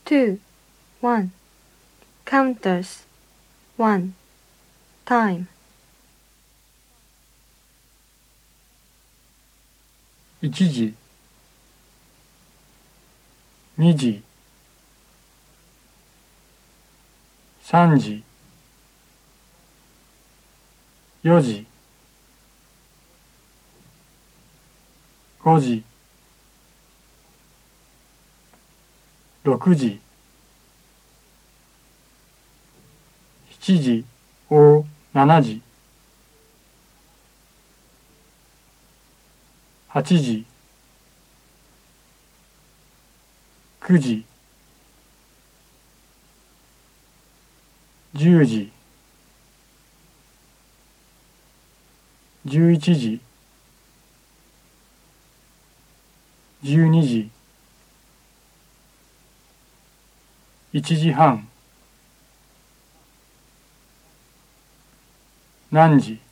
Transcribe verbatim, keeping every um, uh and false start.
two, one, counters, one, time. いちじ、にじ、さんじ、よじ、ごじ、ろくじ、しちじ、お、しちじ、はちじ、くじ、じゅうじ、じゅういちじ、じゅうにじ、いちじはん、何時。